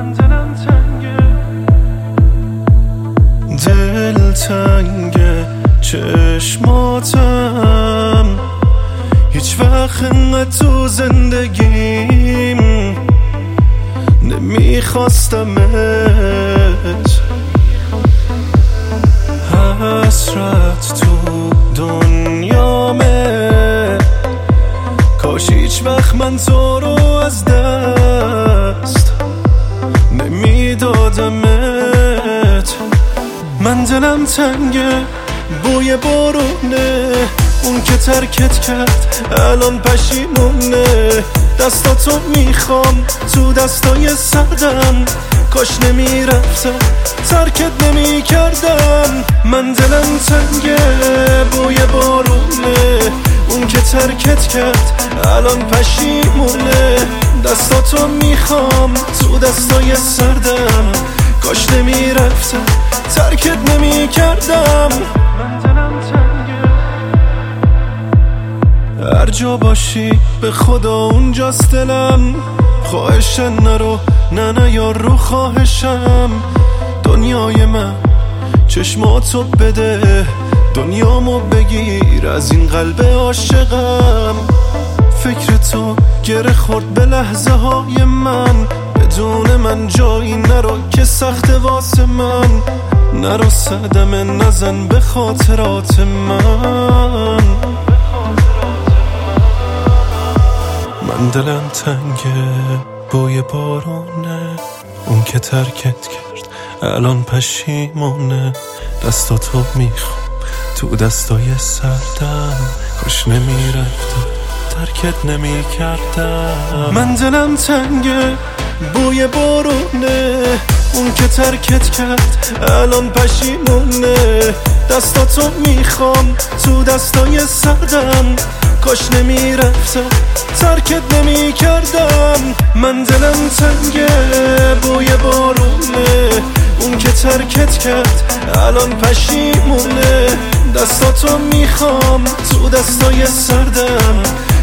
من دلم تنگه، دل تنگه، چشماتم هیچ وقت انقدر تو زندگیم نمیخواستمت. حسرت تو دنیامه، کاش هیچ وقت من تو رو از دست نمیدادمت. من دلم تنگه، بوی بارونه، اون که ترکت کرد الان پشیمونه. دستاتو میخوام تو دستای سردم، کاش نمیرفتم ترکت نمیکردم. من دلم تنگه، بوی بارونه، اون که ترکت کرد الان پشیمونه. دستاتو میخوام تو دستای سردم، کاش نمیرفتم ترکت نمیکردم. من دلم تنگه، هر جا باشی به خدا اونجاست دلم. خواهشن نرو، نه یار رو خواهشم. دنیای من چشماتو بده، دنیامو بگیر از این قلب عاشقم. فکر تو گره خورد به لحظه های من، بدون من جایی نرو که سخت واسه من. نرو صدمه نزن به خاطرات من. من دلم تنگه، بوی بارونه، اون که ترکت کرد الان پشیمونه. دستاتو میخوام تو دستای سردم، کاش نمیرفتم ترکت نمیکردم. من دلم تنگه، بوی بارونه، اون که ترکت کرد الان پشیمونه. دستاتو میخوام تو دستای سردم، کاش نمیرفتم ترکت نمیکردم. من دلم تنگه، بوی بارونه، اون که ترکت کرد الان پشیمونه. دستاتو میخوام تو دستای سردم،